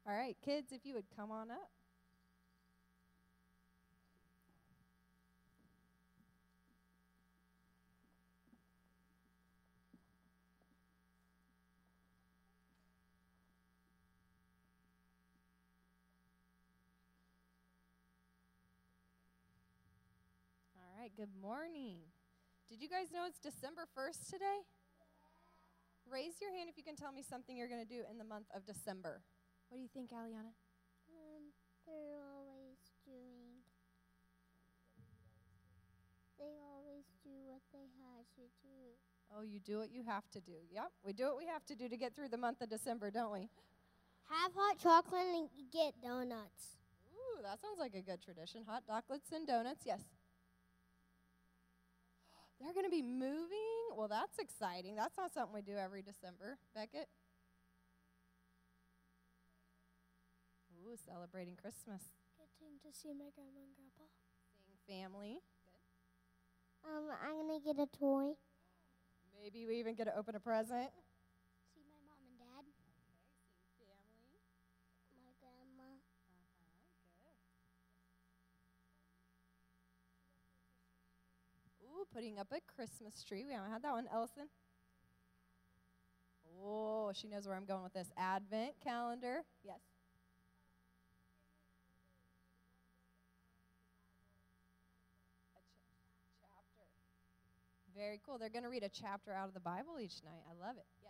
All right, kids, if you would come on up. All right, good morning. Did you guys know it's December 1st today? Raise your hand if you can tell me something you're going to do in the month of December. What do you think, Aliana? They're always doing. They always do what they have to do. Oh, you do what you have to do. Yep, we do what we have to do to get through the month of December, don't we? Have hot chocolate and get donuts. Ooh, that sounds like a good tradition. Hot chocolates and donuts, yes. They're going to be moving? Well, that's exciting. That's not something we do every December. Beckett? Ooh, celebrating Christmas. Getting to see my grandma and grandpa. Seeing family. Good. I'm going to get a toy. Maybe we even get to open a present. See my mom and dad. Okay, seeing family. My grandma. Good. Ooh, putting up a Christmas tree. We haven't had that one. Ellison? Oh, she knows where I'm going with this. Advent calendar. Yes. Chapter. Very cool. They're going to read a chapter out of the Bible each night. I love it. Yes.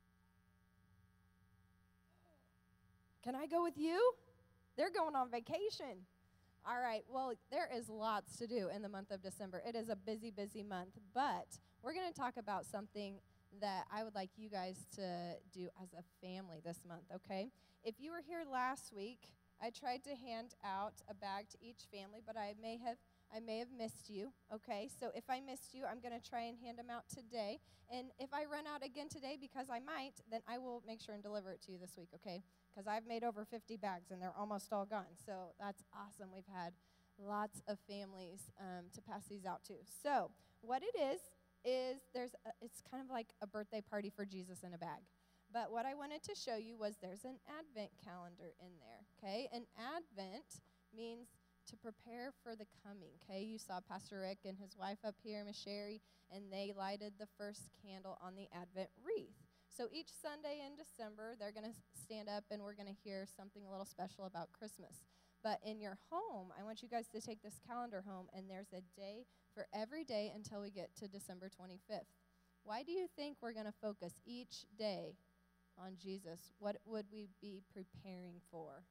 Can I go with you? They're going on vacation. All right, well, there is lots to do in the month of December. It is a busy, busy month, but we're going to talk about something that I would like you guys to do as a family this month, okay? If you were here last week, I tried to hand out a bag to each family, but I may have missed you, okay? So if I missed you, I'm going to try and hand them out today. And if I run out again today, because I might, then I will make sure and deliver it to you this week, okay? Because I've made over 50 bags, and they're almost all gone. So that's awesome. We've had lots of families to pass these out to. So what it is it's kind of like a birthday party for Jesus in a bag. But what I wanted to show you was there's an Advent calendar in there, okay? An Advent means to prepare for the coming, okay? You saw Pastor Rick and his wife up here, Miss Sherry, and they lighted the first candle on the Advent wreath. So each Sunday in December, they're going to stand up and we're going to hear something a little special about Christmas. But in your home, I want you guys to take this calendar home, and there's a day for every day until we get to December 25th. Why do you think we're going to focus each day on Jesus? What would we be preparing for?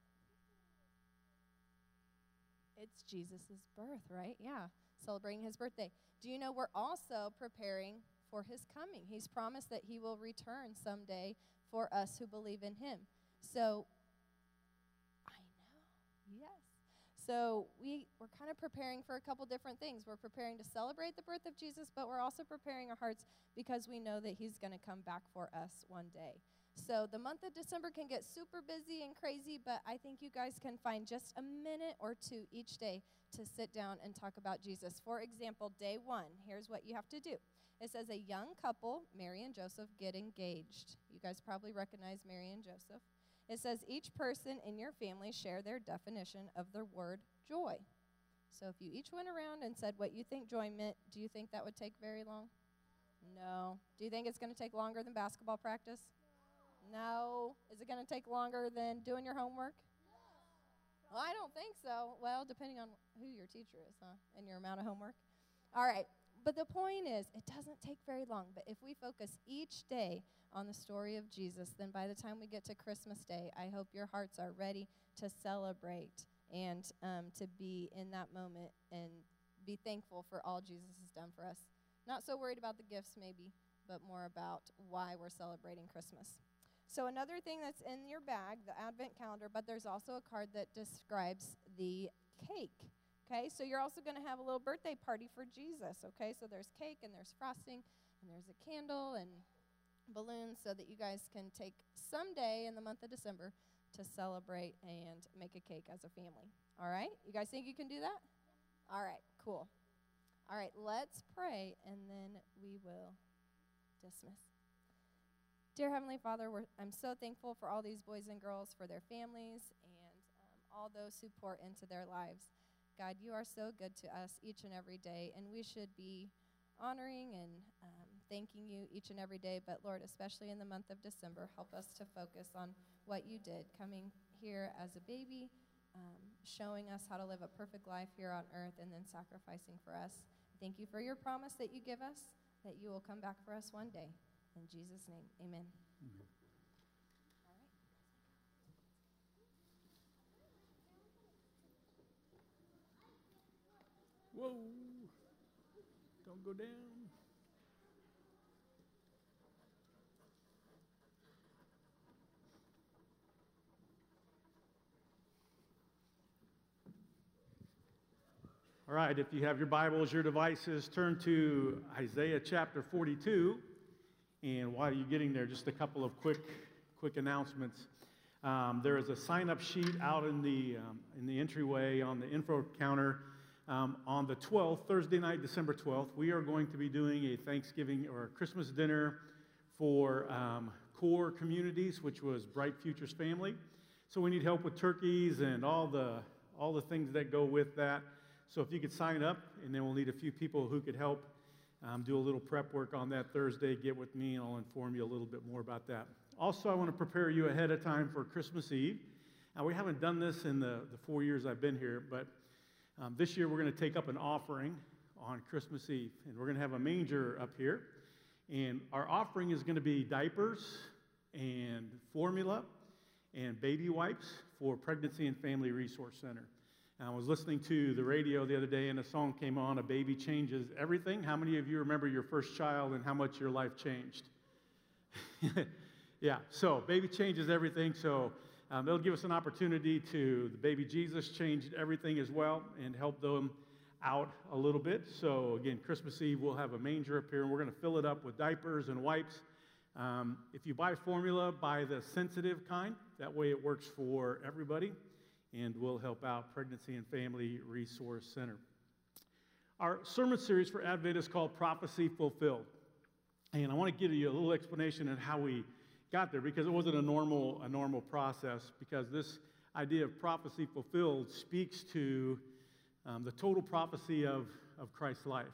It's Jesus' birth, right? Yeah, celebrating his birthday. Do you know we're also preparing for his coming? He's promised that he will return someday for us who believe in him. So, I know, yes. So we're kind of preparing for a couple different things. We're preparing to celebrate the birth of Jesus, but we're also preparing our hearts because we know that he's going to come back for us one day. So the month of December can get super busy and crazy, but I think you guys can find just a minute or two each day to sit down and talk about Jesus. For example, day 1, here's what you have to do. It says a young couple, Mary and Joseph, get engaged. You guys probably recognize Mary and Joseph. It says each person in your family share their definition of the word joy. So if you each went around and said what you think joy meant, do you think that would take very long? No. Do you think it's going to take longer than basketball practice? No. Is it going to take longer than doing your homework? Well, I don't think so. Well, depending on who your teacher is, and your amount of homework. All right. But the point is, it doesn't take very long. But if we focus each day on the story of Jesus, then by the time we get to Christmas Day, I hope your hearts are ready to celebrate and to be in that moment and be thankful for all Jesus has done for us. Not so worried about the gifts maybe, but more about why we're celebrating Christmas. So another thing that's in your bag, the Advent calendar, but there's also a card that describes the cake. Okay, so you're also going to have a little birthday party for Jesus, okay? So there's cake and there's frosting and there's a candle and balloons so that you guys can take some day in the month of December to celebrate and make a cake as a family. All right? You guys think you can do that? All right, cool. All right, let's pray and then we will dismiss. Dear Heavenly Father, I'm so thankful for all these boys and girls, for their families, and all those who pour into their lives. God, you are so good to us each and every day, and we should be honoring and thanking you each and every day. But Lord, especially in the month of December, help us to focus on what you did, coming here as a baby, showing us how to live a perfect life here on earth, and then sacrificing for us. Thank you for your promise that you give us, that you will come back for us one day. In Jesus' name, amen. Amen. Whoa, don't go down. All right, if you have your Bibles, your devices, turn to Isaiah chapter 42. And while you're getting there, just a couple of quick announcements. There is a sign-up sheet out in the entryway on the info counter. On the 12th, Thursday night, December 12th, we are going to be doing a Thanksgiving or a Christmas dinner for Core Communities, which was Bright Futures Family. So we need help with turkeys and all the things that go with that. So if you could sign up, and then we'll need a few people who could help do a little prep work on that Thursday. Get with me, and I'll inform you a little bit more about that. Also, I want to prepare you ahead of time for Christmas Eve. Now, we haven't done this in the 4 years I've been here, but this year we're going to take up an offering on Christmas Eve, and we're going to have a manger up here. And our offering is going to be diapers and formula and baby wipes for Pregnancy and Family Resource Center. I was listening to the radio the other day, and a song came on, A Baby Changes Everything. How many of you remember your first child and how much your life changed? Yeah, so baby changes everything. So they'll give us an opportunity to, the baby Jesus changed everything as well, and help them out a little bit. So again, Christmas Eve, we'll have a manger up here, and we're going to fill it up with diapers and wipes. If you buy formula, buy the sensitive kind. That way it works for everybody. And we'll help out Pregnancy and Family Resource Center. Our sermon series for Advent is called Prophecy Fulfilled. And I want to give you a little explanation on how we got there, because it wasn't a normal process, because this idea of prophecy fulfilled speaks to the total prophecy of Christ's life.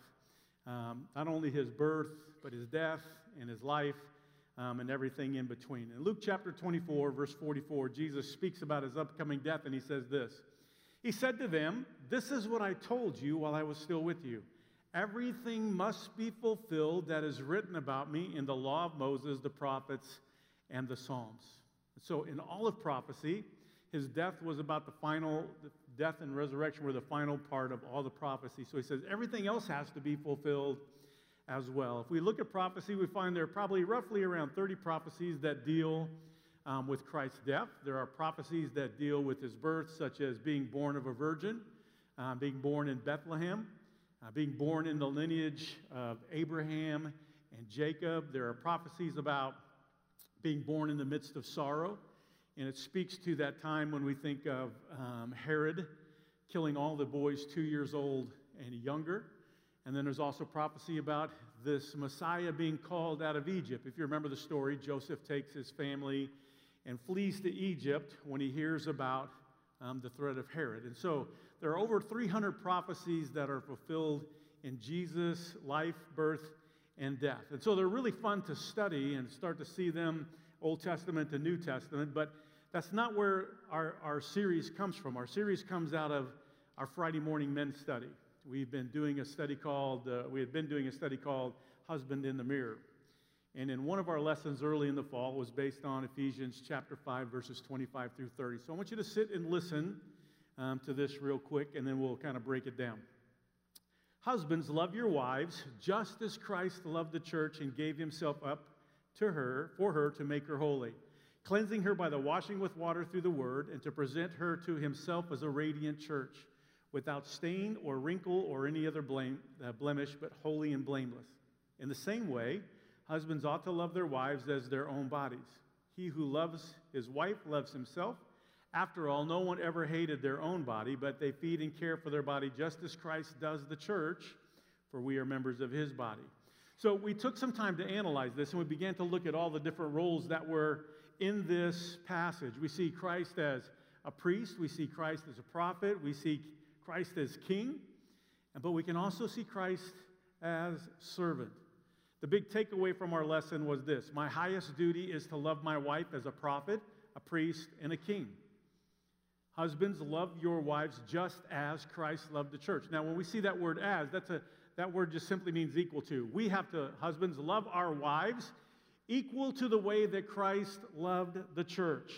Not only his birth, but his death and his life, and everything in between. In Luke chapter 24, verse 44, Jesus speaks about his upcoming death, and he says this. He said to them, "This is what I told you while I was still with you. Everything must be fulfilled that is written about me in the law of Moses, the prophets, and the Psalms." So in all of prophecy, his death was about the death and resurrection were the final part of all the prophecy. So he says everything else has to be fulfilled as well. If we look at prophecy, we find there are probably roughly around 30 prophecies that deal with Christ's death. There are prophecies that deal with his birth, such as being born of a virgin, being born in Bethlehem, being born in the lineage of Abraham and Jacob. There are prophecies about being born in the midst of sorrow, and it speaks to that time when we think of Herod killing all the boys 2 years old and younger. And then there's also prophecy about this Messiah being called out of Egypt. If you remember the story, Joseph takes his family and flees to Egypt when he hears about the threat of Herod. And so there are over 300 prophecies that are fulfilled in Jesus' life, birth, and death. And so they're really fun to study and start to see them Old Testament to New Testament, but that's not where our series comes from. Our series comes out of our Friday morning men's study. We had been doing a study called Husband in the Mirror. And in one of our lessons early in the fall was based on Ephesians chapter 5, verses 25 through 30. So I want you to sit and listen to this real quick, and then we'll kind of break it down. Husbands, love your wives, just as Christ loved the church and gave himself up for her to make her holy, cleansing her by the washing with water through the word, and to present her to himself as a radiant church, without stain or wrinkle or any other blemish, but holy and blameless. In the same way, husbands ought to love their wives as their own bodies. He who loves his wife loves himself. After all, no one ever hated their own body, but they feed and care for their body just as Christ does the church, for we are members of his body. So we took some time to analyze this, and we began to look at all the different roles that were in this passage. We see Christ as a priest. We see Christ as a prophet. We see Christ as king. But we can also see Christ as servant. The big takeaway from our lesson was this: my highest duty is to love my wife as a prophet, a priest, and a king. Husbands, love your wives just as Christ loved the church. Now, when we see that word as, that word just simply means equal to. We have to, husbands, love our wives equal to the way that Christ loved the church.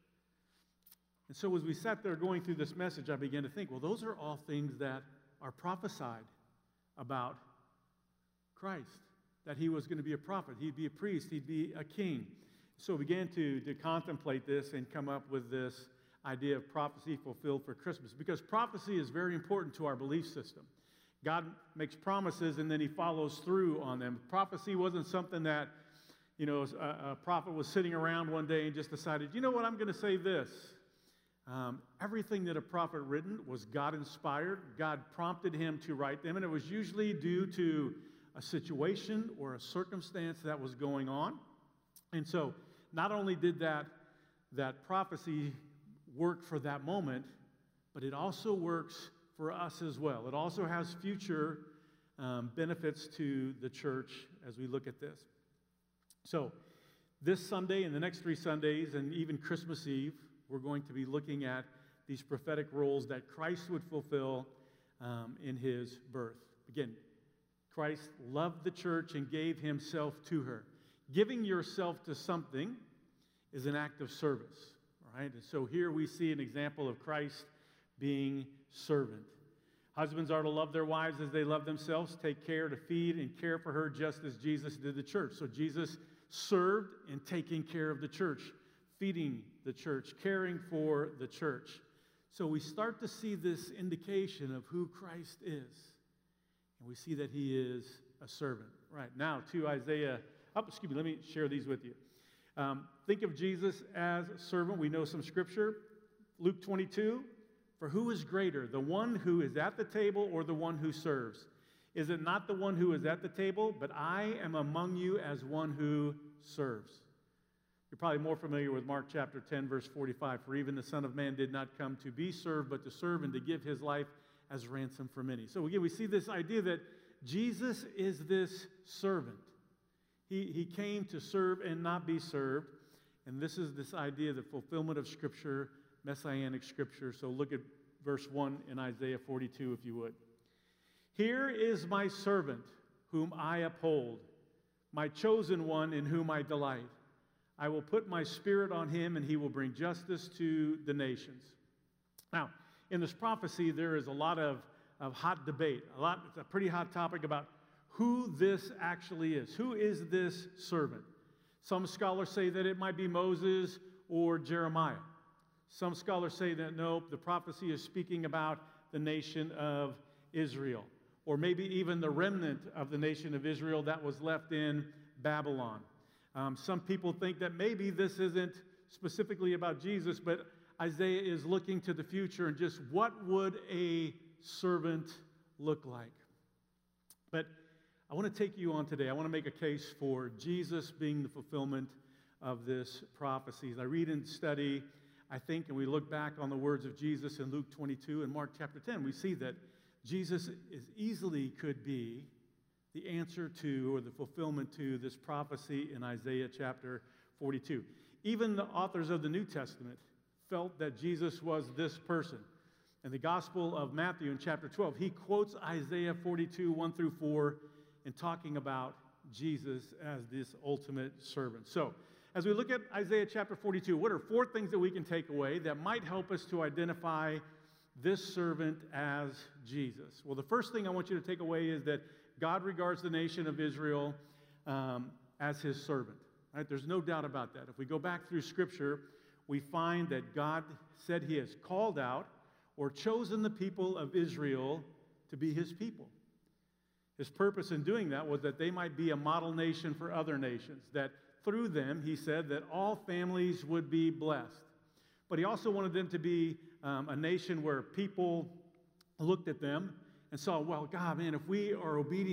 And so as we sat there going through this message, I began to think, well, those are all things that are prophesied about Christ, that he was going to be a prophet, he'd be a priest, he'd be a king. So we began to contemplate this and come up with this idea of prophecy fulfilled for Christmas, because prophecy is very important to our belief system. God makes promises and then he follows through on them. Prophecy wasn't something that, a prophet was sitting around one day and just decided, you know what, I'm going to say this. Everything that a prophet written was God-inspired. God prompted him to write them, and it was usually due to a situation or a circumstance that was going on. And so not only did that prophecy work for that moment, but it also works for us as well. It also has future benefits to the church as we look at this. So this Sunday and the next 3 Sundays and even Christmas Eve, we're going to be looking at these prophetic roles that Christ would fulfill in his birth. Again, Christ loved the church and gave himself to her. Giving yourself to something is an act of service, right? And so here we see an example of Christ being servant. Husbands are to love their wives as they love themselves, take care to feed and care for her just as Jesus did the church. So Jesus served in taking care of the church, feeding the church, caring for the church. So we start to see this indication of who Christ is. And we see that he is a servant. Right, now to Isaiah. Let me share these with you. Think of Jesus as a servant. We know some scripture. Luke 22. For who is greater, the one who is at the table or the one who serves? Is it not the one who is at the table? But I am among you as one who serves. You're probably more familiar with Mark chapter 10, verse 45. For even the Son of Man did not come to be served, but to serve and to give his life as ransom for many. So again, we see this idea that Jesus is this servant. He came to serve and not be served. And this is this idea of the fulfillment of Scripture, Messianic Scripture. So look at verse 1 in Isaiah 42, if you would. Here is my servant, whom I uphold, my chosen one in whom I delight. I will put my spirit on him, and he will bring justice to the nations. Now, in this prophecy, there is a lot of hot debate. It's a pretty hot topic about who this actually is. Who is this servant? Some scholars say that it might be Moses or Jeremiah. Some scholars say that, no, the prophecy is speaking about the nation of Israel, or maybe even the remnant of the nation of Israel that was left in Babylon. Some people think that maybe this isn't specifically about Jesus, but Isaiah is looking to the future and just what would a servant look like? But I want to take you on today. I want to make a case for Jesus being the fulfillment of this prophecy. As I read and study, I think, and we look back on the words of Jesus in Luke 22 and Mark chapter 10, we see that Jesus easily could be the answer to, or the fulfillment to, this prophecy in Isaiah chapter 42. Even the authors of the New Testament felt that Jesus was this person. In the Gospel of Matthew in chapter 12, he quotes Isaiah 42, 1 through 4, in talking about Jesus as this ultimate servant. So, as we look at Isaiah chapter 42, what are 4 things that we can take away that might help us to identify this servant as Jesus? Well, the first thing I want you to take away is that God regards the nation of Israel as his servant. Right? There's no doubt about that. If we go back through Scripture, we find that God said he has called out or chosen the people of Israel to be his people. His purpose in doing that was that they might be a model nation for other nations, that through them, he said, that all families would be blessed. But he also wanted them to be a nation where people looked at them and saw, well, God, man, if we are obedient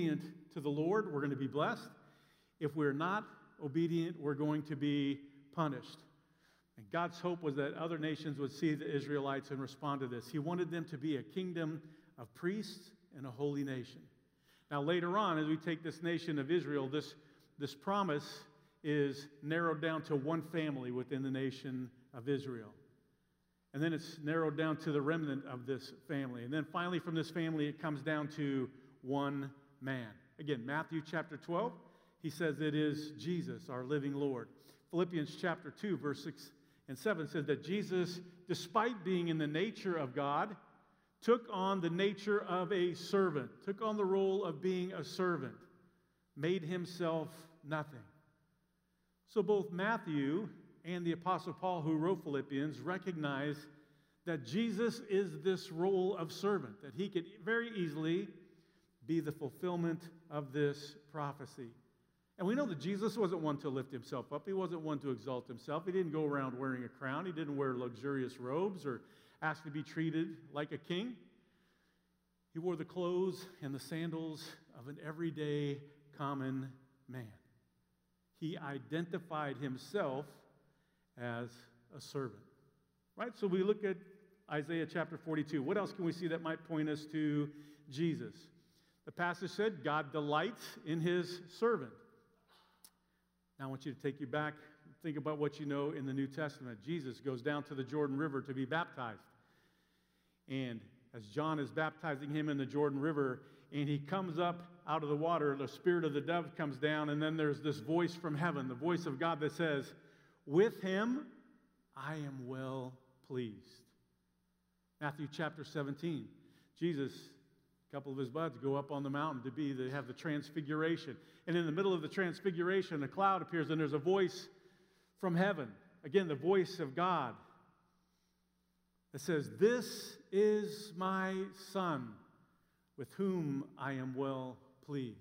to the Lord, we're going to be blessed. If we're not obedient, we're going to be punished. And God's hope was that other nations would see the Israelites and respond to this. He wanted them to be a kingdom of priests and a holy nation. Now, later on, as we take this nation of Israel, this promise is narrowed down to one family within the nation of Israel. And then it's narrowed down to the remnant of this family. And then finally from this family, it comes down to one man. Again, Matthew chapter 12, he says it is Jesus, our living Lord. Philippians chapter 2, verse 6 and 7 says that Jesus, despite being in the nature of God, took on the nature of a servant, took on the role of being a servant, made himself nothing. So both Matthew and the Apostle Paul, who wrote Philippians, recognize that Jesus is this role of servant, that he could very easily be the fulfillment of this prophecy. And we know that Jesus wasn't one to lift himself up. He wasn't one to exalt himself. He didn't go around wearing a crown. He didn't wear luxurious robes or ask to be treated like a king. He wore the clothes and the sandals of an everyday common man. He identified himself as a servant. Right? So we look at Isaiah chapter 42. What else can we see that might point us to Jesus? The passage said, God delights in his servant. Now I want you to take you back, think about what you know in the New Testament. Jesus goes down to the Jordan River to be baptized. And as John is baptizing him in the Jordan River, and he comes up out of the water, the spirit of the dove comes down, and then there's this voice from heaven, the voice of God that says, with him I am well pleased. Matthew chapter 17, Jesus, a couple of his buds go up on the mountain to have the transfiguration. And in the middle of the transfiguration, a cloud appears, and there's a voice from heaven. Again, the voice of God that says, this is my Son, with whom I am well pleased.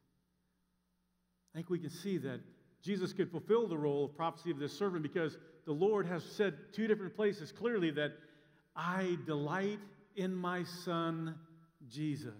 I think we can see that Jesus could fulfill the role of prophecy of this servant because the Lord has said two different places clearly that I delight in my Son, Jesus.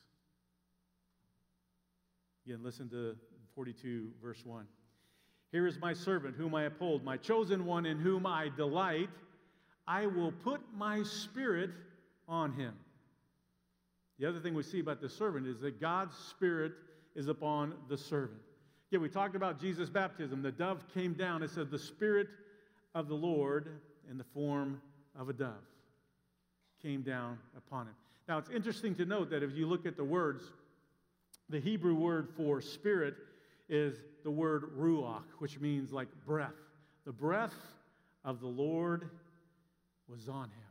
Again, listen to 42, verse 1. Here is my servant whom I uphold, my chosen one in whom I delight. I will put my spirit on him. The other thing we see about the servant is that God's spirit is upon the servant. Yeah, we talked about Jesus' baptism. The dove came down. It said the Spirit of the Lord in the form of a dove came down upon him. Now, it's interesting to note that if you look at the words, the Hebrew word for spirit is the word ruach, which means like breath. The breath of the Lord was on him.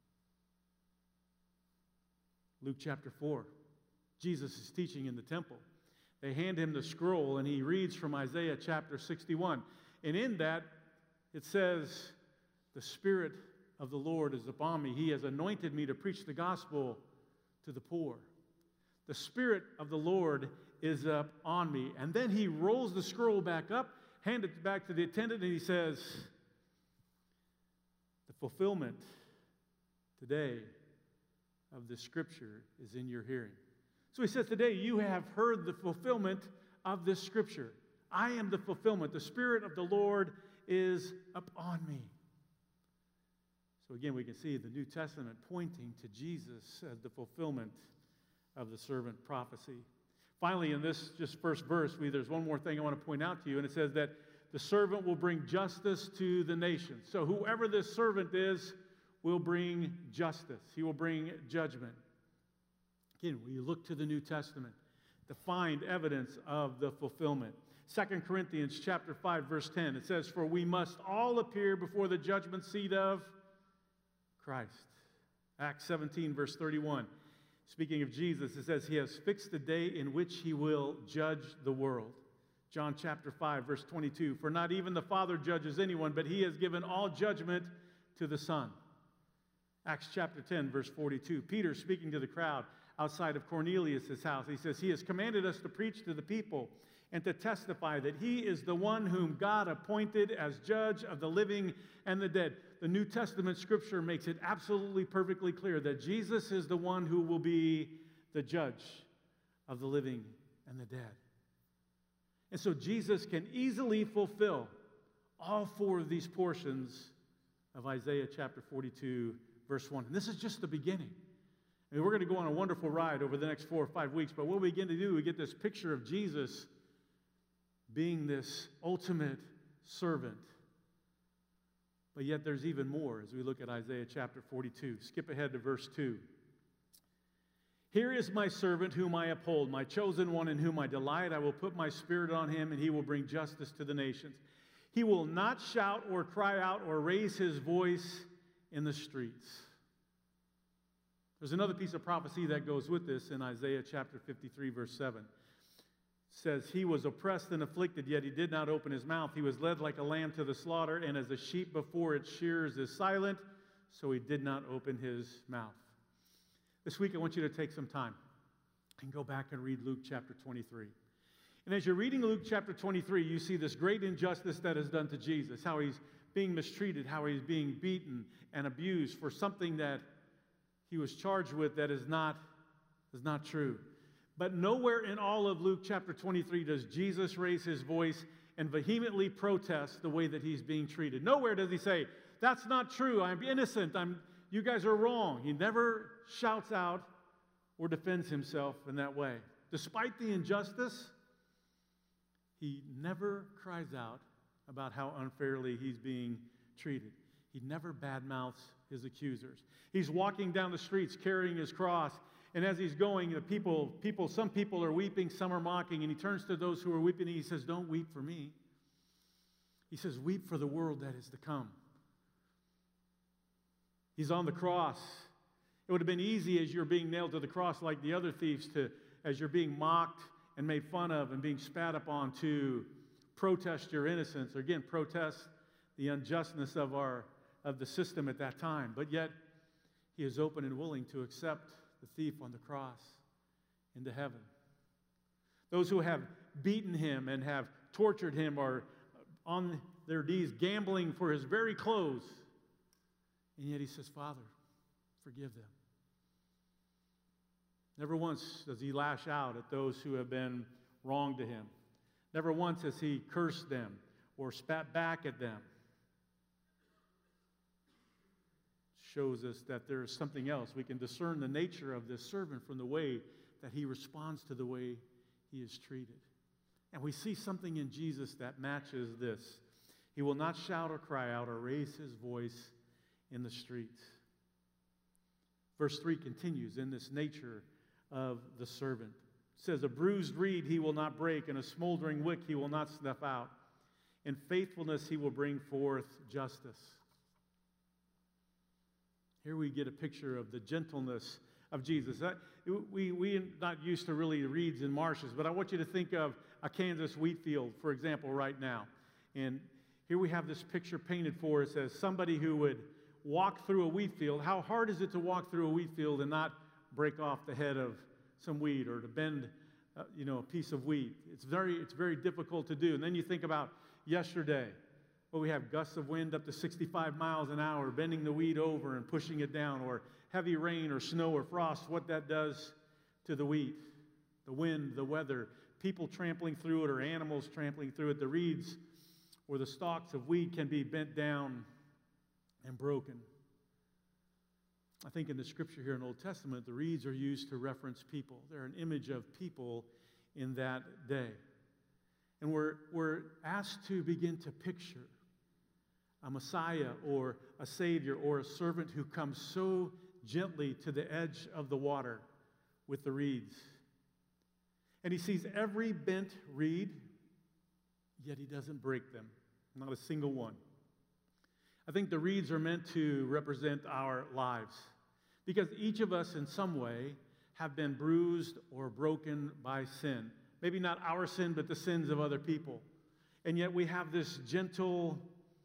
Luke chapter 4, Jesus is teaching in the temple. They hand him the scroll, and he reads from Isaiah chapter 61. And in that, it says, the Spirit of the Lord is upon me. He has anointed me to preach the gospel to the poor. The Spirit of the Lord is up on me. And then he rolls the scroll back up, hands it back to the attendant, and he says, the fulfillment today of the Scripture is in your hearing. So he says, today you have heard the fulfillment of this Scripture. I am the fulfillment. The Spirit of the Lord is upon me. So again, we can see the New Testament pointing to Jesus as the fulfillment of the servant prophecy. Finally, in this just first verse, there's one more thing I want to point out to you, and it says that the servant will bring justice to the nations. So whoever this servant is will bring justice. He will bring judgment. Again, we look to the New Testament to find evidence of the fulfillment. 2 Corinthians chapter 5, verse 10, it says, for we must all appear before the judgment seat of Christ. Acts 17, verse 31. Speaking of Jesus, it says, he has fixed the day in which he will judge the world. John chapter 5, verse 22. For not even the Father judges anyone, but he has given all judgment to the Son. Acts chapter 10, verse 42. Peter speaking to the crowd outside of Cornelius' house. He says, he has commanded us to preach to the people and to testify that he is the one whom God appointed as judge of the living and the dead. The New Testament scripture makes it absolutely perfectly clear that Jesus is the one who will be the judge of the living and the dead. And so Jesus can easily fulfill all four of these portions of Isaiah chapter 42, verse 1. And this is just the beginning. I mean, we're going to go on a wonderful ride over the next 4 or 5 weeks, but what we begin to do, we get this picture of Jesus being this ultimate servant. But yet there's even more as we look at Isaiah chapter 42. Skip ahead to verse 2. Here is my servant whom I uphold, my chosen one in whom I delight. I will put my spirit on him, and he will bring justice to the nations. He will not shout or cry out or raise his voice in the streets. There's another piece of prophecy that goes with this in Isaiah chapter 53, verse 7. It says, he was oppressed and afflicted, yet he did not open his mouth. He was led like a lamb to the slaughter, and as a sheep before its shears is silent, so he did not open his mouth. This week, I want you to take some time and go back and read Luke chapter 23. And as you're reading Luke chapter 23, you see this great injustice that is done to Jesus, how he's being mistreated, how he's being beaten and abused for something that he was charged with that is not true. But nowhere in all of Luke chapter 23 does Jesus raise his voice and vehemently protest the way that he's being treated. Nowhere does he say, that's not true, I'm innocent, you guys are wrong. He never shouts out or defends himself in that way. Despite the injustice, he never cries out about how unfairly he's being treated. He never badmouths his accusers. He's walking down the streets carrying his cross, and as he's going, some people are weeping, some are mocking, and he turns to those who are weeping and he says, don't weep for me. He says, weep for the world that is to come. He's on the cross. It would have been easy as you're being nailed to the cross like the other thieves as you're being mocked and made fun of and being spat upon to protest your innocence, or again, protest the unjustness of the system at that time. But yet, he is open and willing to accept the thief on the cross into heaven. Those who have beaten him and have tortured him are on their knees gambling for his very clothes. And yet he says, Father, forgive them. Never once does he lash out at those who have been wrong to him. Never once has he cursed them or spat back at them. Shows us that there is something else. We can discern the nature of this servant from the way that he responds to the way he is treated. And we see something in Jesus that matches this. He will not shout or cry out or raise his voice in the streets. Verse 3 continues in this nature of the servant. It says, a bruised reed he will not break, and a smoldering wick he will not snuff out. In faithfulness he will bring forth justice. Here we get a picture of the gentleness of Jesus. We're not used to really reeds and marshes, but I want you to think of a Kansas wheat field, for example, right now. And here we have this picture painted for us as somebody who would walk through a wheat field. How hard is it to walk through a wheat field and not break off the head of some wheat or to bend a piece of wheat? It's very difficult to do. And then you think about yesterday. Well, we have gusts of wind up to 65 miles an hour, bending the wheat over and pushing it down, or heavy rain or snow or frost, what that does to the wheat, the wind, the weather, people trampling through it or animals trampling through it. The reeds or the stalks of wheat can be bent down and broken. I think in the scripture here in the Old Testament, the reeds are used to reference people. They're an image of people in that day. And we're asked to begin to picture a Messiah or a Savior or a servant who comes so gently to the edge of the water with the reeds. And he sees every bent reed, yet he doesn't break them, not a single one. I think the reeds are meant to represent our lives, because each of us in some way have been bruised or broken by sin. Maybe not our sin, but the sins of other people. And yet we have this gentle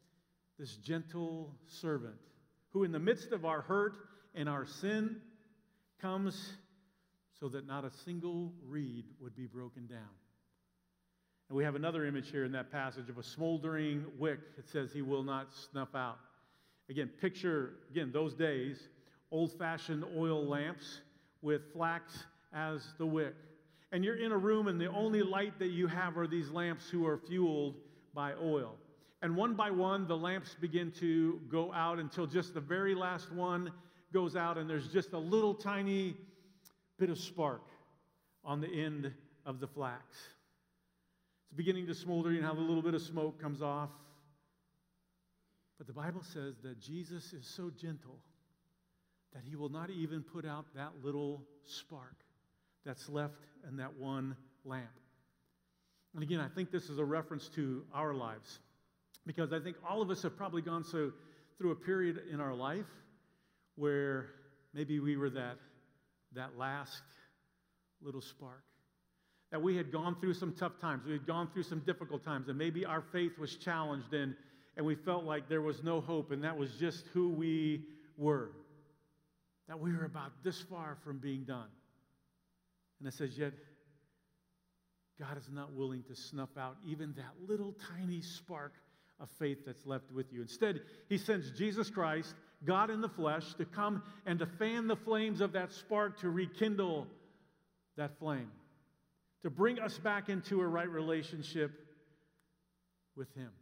servant who in the midst of our hurt and our sin comes so that not a single reed would be broken down. And we have another image here in that passage of a smoldering wick. It says he will not snuff out. Again, picture, those days, old-fashioned oil lamps with flax as the wick. and you're in a room and the only light that you have are these lamps who are fueled by oil. And one by one, the lamps begin to go out until just the very last one goes out, and there's just a little tiny bit of spark on the end of the flax. It's beginning to smolder, you know how the little bit of smoke comes off. But the Bible says that Jesus is so gentle that he will not even put out that little spark that's left in that one lamp. And again, I think this is a reference to our lives, because I think all of us have probably gone through a period in our life where maybe we were that last little spark, that we had gone through some tough times, we had gone through some difficult times, and maybe our faith was challenged, and we felt like there was no hope, and that was just who we were, that we were about this far from being done. And it says, yet God is not willing to snuff out even that little tiny spark of faith that's left with you. Instead, he sends Jesus Christ, God in the flesh, to come and to fan the flames of that spark, to rekindle that flame, to bring us back into a right relationship with him.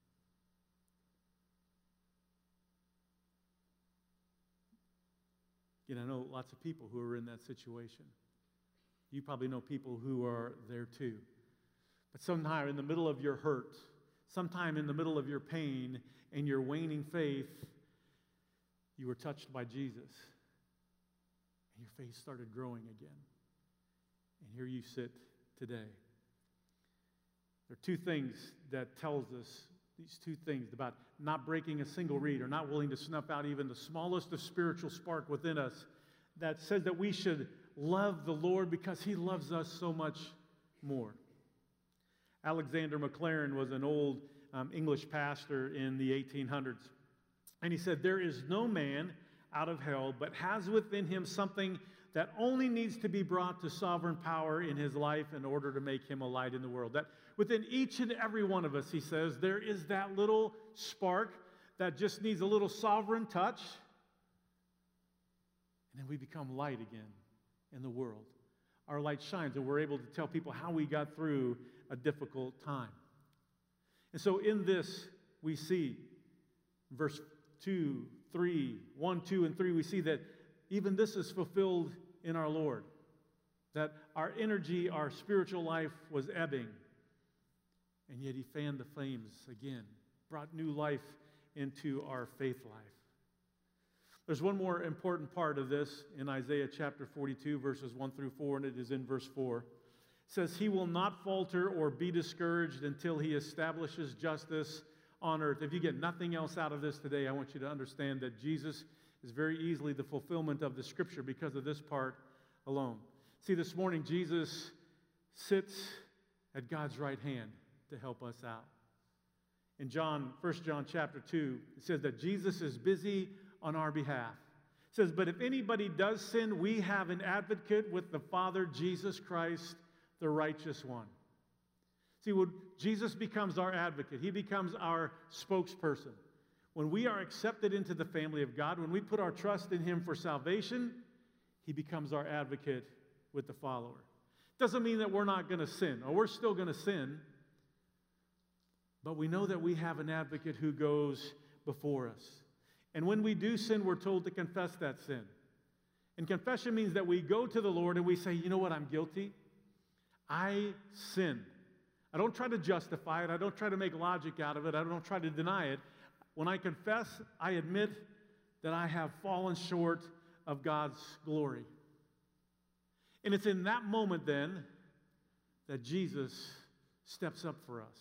I know lots of people who are in that situation. You probably know people who are there too. But sometime in the middle of your hurt, sometime in the middle of your pain and your waning faith, you were touched by Jesus. And your faith started growing again. And here you sit today. There are two things that tells us, these two things about not breaking a single reed or not willing to snuff out even the smallest of spiritual spark within us, that says that we should love the Lord because he loves us so much more. Alexander Maclaren was an old English pastor in the 1800s. And he said, there is no man out of hell but has within him something that only needs to be brought to sovereign power in his life in order to make him a light in the world. That within each and every one of us, he says, there is that little spark that just needs a little sovereign touch. And then we become light again in the world. Our light shines and we're able to tell people how we got through a difficult time. And so in this, we see verse 2, 3, 1, 2, and 3, we see that even this is fulfilled in our Lord. That our energy, our spiritual life was ebbing. And yet he fanned the flames again, brought new life into our faith life. There's one more important part of this in Isaiah chapter 42, verses 1 through 4, and it is in verse 4. It says, he will not falter or be discouraged until he establishes justice on earth. If you get nothing else out of this today, I want you to understand that Jesus is very easily the fulfillment of the scripture because of this part alone. See, this morning, Jesus sits at God's right hand to help us out. In 1 John chapter 2, it says that Jesus is busy on our behalf. It says, but if anybody does sin, we have an advocate with the Father, Jesus Christ, the righteous one. See, when Jesus becomes our advocate, he becomes our spokesperson. When we are accepted into the family of God, when we put our trust in him for salvation, he becomes our advocate with the follower. Doesn't mean that we're not going to sin, or we're still going to sin, but we know that we have an advocate who goes before us. And when we do sin, we're told to confess that sin. And confession means that we go to the Lord and we say, you know what, I'm guilty. I sinned. I don't try to justify it. I don't try to make logic out of it. I don't try to deny it. When I confess, I admit that I have fallen short of God's glory. And it's in that moment then that Jesus steps up for us.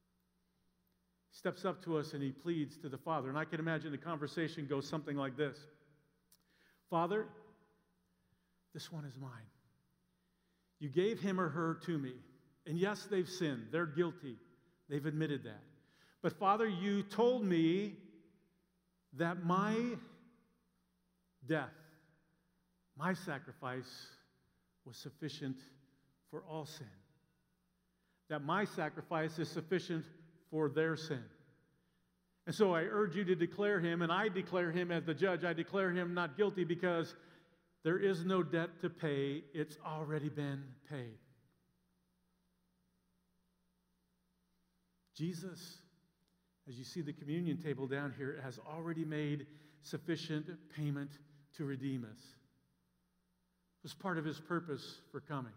Steps up to us and he pleads to the Father. And I can imagine the conversation goes something like this. Father, this one is mine. You gave him or her to me. And yes, they've sinned. They're guilty. They've admitted that. But Father, you told me that my death, my sacrifice was sufficient for all sin. That my sacrifice is sufficient for their sin. And so I urge you to declare him, and I declare him as the judge. I declare him not guilty because there is no debt to pay. It's already been paid. Jesus, as you see the communion table down here, has already made sufficient payment to redeem us. It was part of his purpose for coming.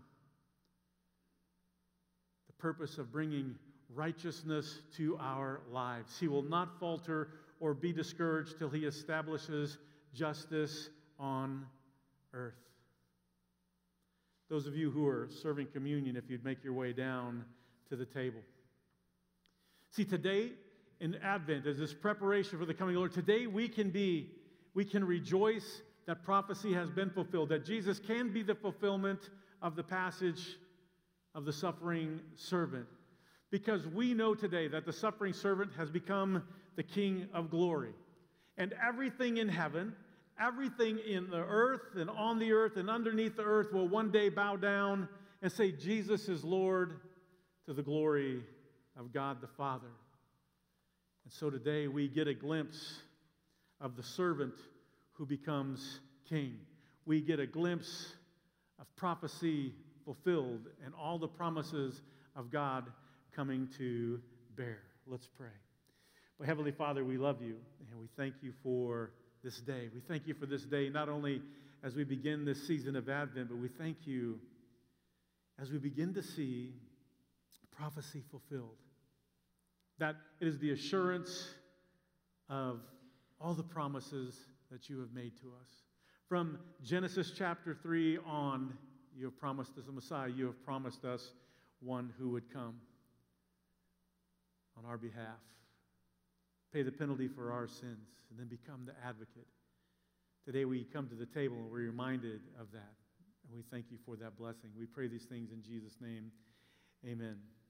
The purpose of bringing righteousness to our lives. He will not falter or be discouraged till he establishes justice on earth. Those of you who are serving communion, if you'd make your way down to the table. See, today in Advent, as this preparation for the coming Lord, today we can rejoice that prophecy has been fulfilled, that Jesus can be the fulfillment of the passage of the suffering servant. Because we know today that the suffering servant has become the King of glory. And everything in heaven, everything in the earth and on the earth and underneath the earth will one day bow down and say, Jesus is Lord, to the glory of God the Father. And so today we get a glimpse of the servant who becomes king. We get a glimpse of prophecy fulfilled and all the promises of God coming to bear. Let's pray. But Heavenly Father, we love you and we thank you for this day. We thank you for this day, not only as we begin this season of Advent, but we thank you as we begin to see prophecy fulfilled. That it is the assurance of all the promises that you have made to us. From Genesis chapter 3 on, you have promised us a Messiah. You have promised us one who would come on our behalf, pay the penalty for our sins, and then become the advocate. Today we come to the table and we're reminded of that. And we thank you for that blessing. We pray these things in Jesus' name. Amen.